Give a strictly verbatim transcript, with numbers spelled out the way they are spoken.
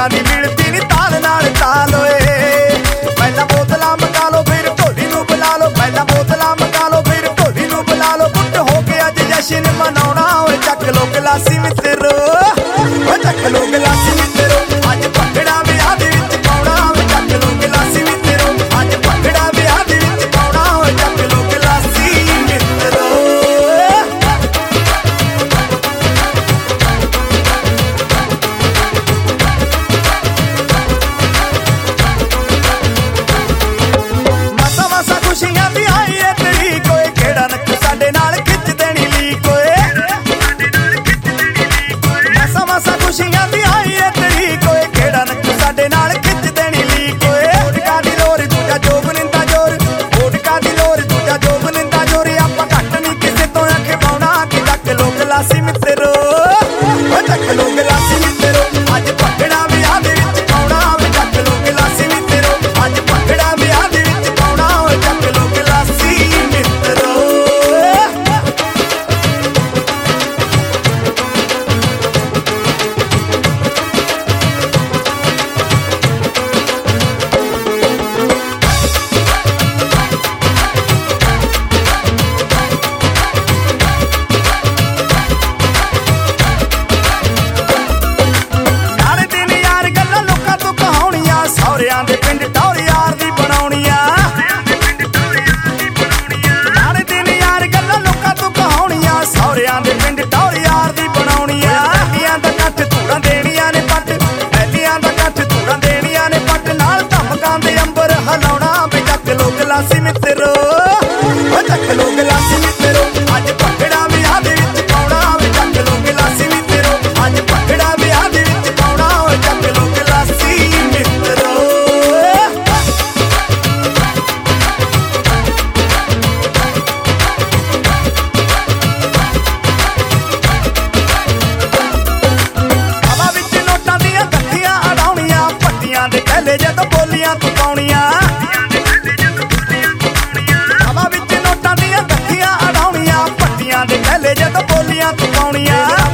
ਲੋਕਾਂ ਦੀ ਮਿਲਦੀ ਨੀ ਤਾਲ ਨਾਲ ਤਾਲ ਓਏ। ਪਹਿਲਾਂ ਬੋਤਲਾਂ ਮੰਗਾ ਲੋ ਫਿਰ ਢੋਲੀ ਨੂੰ ਬੁਲਾ ਲੋ, ਪਹਿਲਾਂ ਬੋਤਲਾਂ ਮੰਗਾ ਲੋ ਫਿਰ ਢੋਲੀ ਨੂੰ ਬੁਲਾ ਲੋ। ਗੁੱਟ ਹੋ ਕੇ ਅੱਜ ਜਸ਼ਨ ਮਨਾਉਣਾ ਓਏ, ਚੱਕ ਲੋ ਗਲਾਸੀ ਮਿੱਤਰੋ, ਓ ਚੱਕ ਲੋ ਗਲਾਸੀ ਮਿੱਤਰੋ। ਅੱਜ ਭੰਗੜਾ ਵਿਆਹ ਦੇ ਵਿੱਚ ਪਾਉਣਾ ਓਏ, ਚੱਕ ਲੋ ਗਲਾਸੀ ਮਿੱਤਰੋ। ਅੱਜ ਭੰਗੜਾ ਵਿਆਹ ਦੇ ਵਿੱਚ ਪਾਉਣਾ ਓਏ, ਚੱਕ ਲੋ ਗਲਾਸੀ ਮਿੱਤਰੋ। ਮਸਾ ਮਸਾ ਖੁਸ਼ੀਆਂ ਦੀ ਆਈ ਏ ਤਰੀਕ ਓਏ, ਕਿਹੜਾ ਨੱਕ ਸਾਡੇ ਨਾਲ ਖਿੱਚ ਦੇਣੀ ਲੀਕ ਓਏ। ਮਸਾ ਮਸਾ ਖੁਸ਼ੀਆਂ ਦੀ ਆਈ ਏ ਤਰੀਕ ਓਏ, ਕਿਹੜਾ ਨੱਕ ਸਾਡੇ ਨਾਲ ਖਿੱਚ ਦੇਣੀ ਲੀਕ ਓਏ। ਓਟਕਾ ਦੀ ਲੋਰ ਦੂਜਾ ਜੋਬ ਨਿੰਦਾ ਜੋਰ, ਓਟਕਾ ਦੀ ਲੋਰ ਦੂਜਾ ਜੋਬ ਨਿੰਦਾ ਜੋਰ। ਆਪਾਂ ਘੱਟ ਨੀ ਕਿਸੇ ਤੋਂ ਅੱਖ ਪਾਉਣਾ ਕਿ ਚੱਕ ਲੋ ਗਲਾਸੀ ਮਿੱਤਰੋ, ਓ ਚੱਕ ਲੋ ਗਲਾਸੀ ਮਿੱਤਰੋ। ਅੱਜ ਭੰਗੜਾ ਵਿਆਹ ਦੇ ਵਿੱਚ ਪਾਉਣਾ ਓਏ, ਚੱਕ ਲੋ ਗਲਾਸੀ ਮਿੱਤਰੋ। ਅੱਜ ਭੰਗੜਾ ਵਿਆਹ ਦੇ ਵਿੱਚ ਪਾਉਣਾ ਓਏ, ਚੱਕ ਲੋ ਗਲਾਸੀ ਮਿੱਤਰੋ। ਨਾਲੇ ਦਿਨ ਯਾਰ ਗੱਲਾਂ ਲੋਕਾਂ ਤੋਂ ਕਹਾਉਣੀਆਂ, ਸਹੁਰਿਆਂ ਦੇ ਪਿੰਡ ਟੌਰ ਯਾਰ ਦੀ ਬਣਾਉਣੀਆਂ। ਨਾਲੇ ਦਿਨ ਯਾਰ ਗੱਲਾਂ ਲੋਕਾਂ ਤੋਂ ਕਹਾਉਣੀਆਂ, ਸਹੁਰਿਆਂ ਦੇ ਪਿੰਡ ਟੌਰ ਯਾਰ ਦੀ ਬਣਾਉਣੀਆਂ। ਪਹਿਲੀਆਂ ਦਾ ਕੱਠ ਧੂੜਾਂ ਦੇਣੀਆਂ ਨੇ ਪੱਟ, ਪਹਿਲੀਆਂ ਦਾ ਕੱਠ ਧੂੜਾਂ ਦੇਣੀਆਂ ਨੇ ਪੱਟ। ਨਾਲ ਧਮਕਾਂ ਦੇ ਅੰਬਰ ਹਿਲਾਉਣਾ ਵੀ ਚੱਕ ਲੋ ਗਲਾਸੀ ਮਿੱਤਰੋ, ਓ ਚੱਕ ਲੋ ਗਲਾਸੀ ਮਿੱਤਰੋ। ਅੱਜ ਭੰਗੜਾ ਵਿਆਹ ਦੇ ਵਿੱਚ ਪਾਉਣਾ ਵੀ ਚੱਕ ਲੋ ਗਲਾਸੀ ਮਿੱਤਰੋ। ਅੱਜ ਭੰਗੜਾ ਵਿਆਹ ਦੇ ਵਿੱਚ ਪਾਉਣਾ ਓਏ, ਚੱਕ ਲੋ ਗਲਾਸੀ ਮਿੱਤਰੋ। ਹਵਾ ਵਿੱਚ ਨੋਟਾਂ ਦੀਆਂ ਗੱਠੀਆਂ ਅੜਾਉਣੀਆਂ, ਪੱਟੀਆਂ ਦੇ ਪਹਿਲੇ ਜਦੋਂ ਬੋਲੀਆਂ ਤੂੰ ਪਾਉਣੀਆਂ। ਹਵਾ ਵਿੱਚ ਨੋਟਾਂ ਦੀਆਂ ਗੱਠੀਆਂ ਅੜਾਉਣੀਆਂ, ਪੱਟੀਆਂ ਦੇ ਪਹਿਲੇ ਜਦੋਂ ਬੋਲੀਆਂ ਤੂੰ ਪਾਉਣੀਆਂ।